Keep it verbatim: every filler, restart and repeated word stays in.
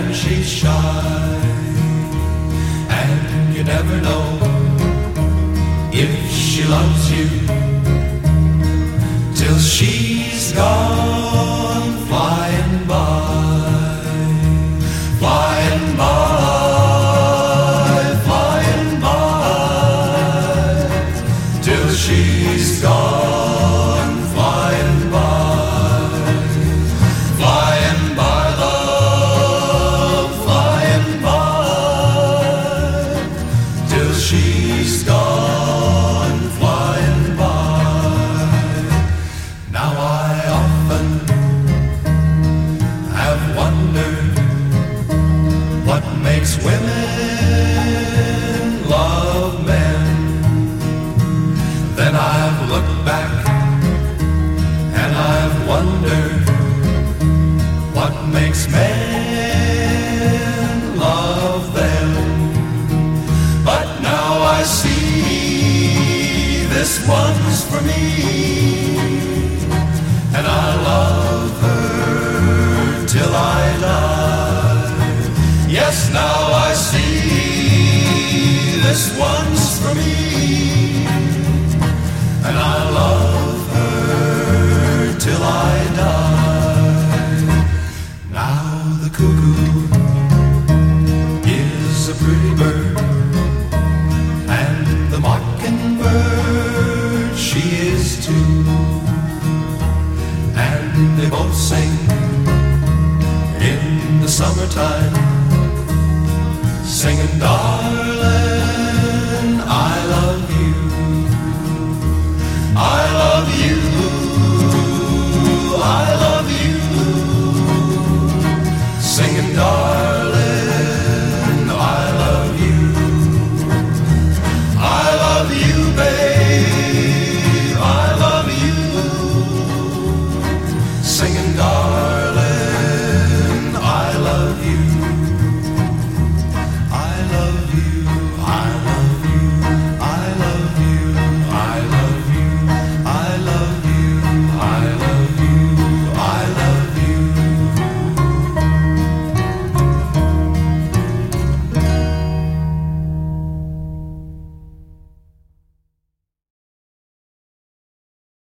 and she's shy, and you never know if she loves you till she's gone flying by, flying by, flying by, till she's gone flying by, flying by, love, flying by, till she's gone flying by. Now I often have wondered what makes women love men. Then I've looked back and I've wondered what makes men love them. But now I see this one's for me, and I love her till I die. Yes, now I see this one's for me, and I love her till I die. Now the cuckoo is a pretty bird, and the mockingbird she is too, and they both sing in the summertime, singing, darling, I love you, I love you, I love you, singing, darling, I love you, I love you, babe, I love you, singing, darling.